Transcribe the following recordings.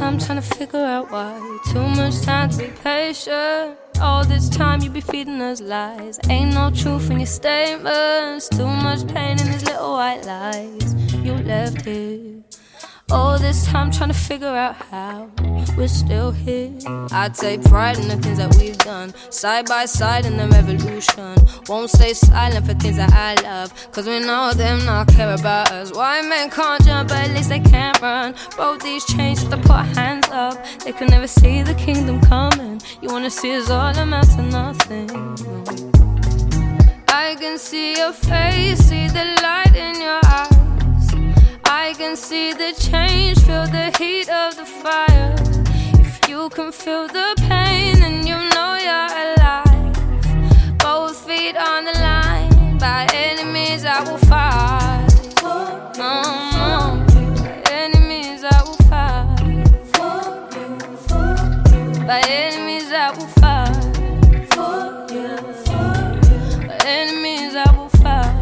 time trying to figure out why. Too much time to be patient. All this time you be feeding us lies. Ain't no truth in your statements. Too much pain in these little white lies you left here. All this time trying to figure out how we're still here. I take pride in the things that we've done, side by side in the revolution. Won't stay silent for things that I love, cause we know them not care about us. Why men can't jump, but at least they can't run. Broke these chains, so they put our hands up. They can never see the kingdom coming. You wanna see us all amount to nothing. I can see your face, see the light in your eyes. I can see the change, feel the heat of the fire. If you can feel the pain, then you know you're alive. Both feet on the line, by enemies I will fight. By enemies I will fight. By enemies I will fight. By enemies I will fight.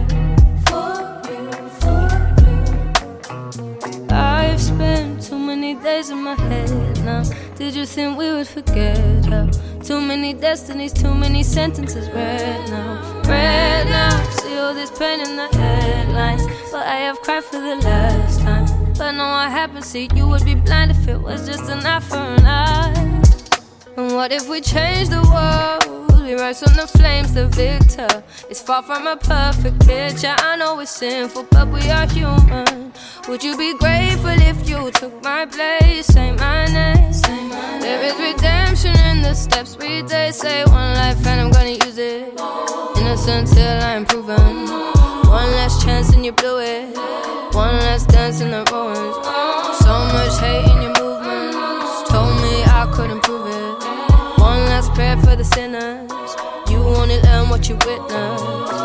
I've spent too many days in my head now. Did you think we would forget how? Too many destinies, too many sentences read now. Read now, see all this pain in the headlines. But I have cried for the last time. But no, what happened, see, you would be blind if it was just an eye for an eye. And what if we change the world? We rise from the flames, the victor. It's far from a perfect picture. I know it's sinful, but we are human. Would you be grateful if you took my place? Say my name. There is redemption in the steps we take. Say one life and I'm gonna use it. Innocent till I'm proven. One last chance and you blew it. One last dance in the ruins. So much hate in your movements. Told me I couldn't prove it. One last prayer for the sinners. You only learn what you witness.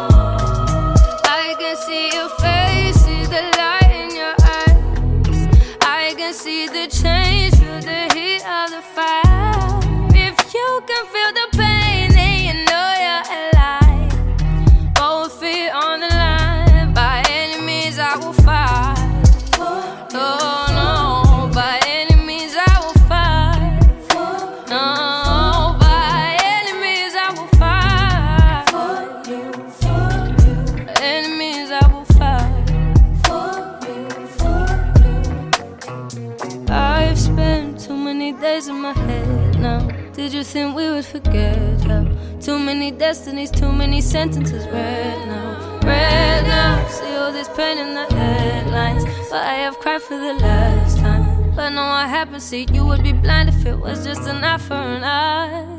I can see your face, see the light in your eyes. I can see the change, feel the heat of the fire. If you can feel the pain, then you know you're alive. Both feet on the line, by enemies I will fight. Oh no, by enemies I will fight. No, by enemies I will fight. By enemies I will fight. I've spent too many days in my head now. Did you think we would forget how? Too many destinies, too many sentences read now. Read now, see all this pain in the headlines. But I have cried for the last time. But no, what happened, see, you would be blind if it was just an eye for an eye.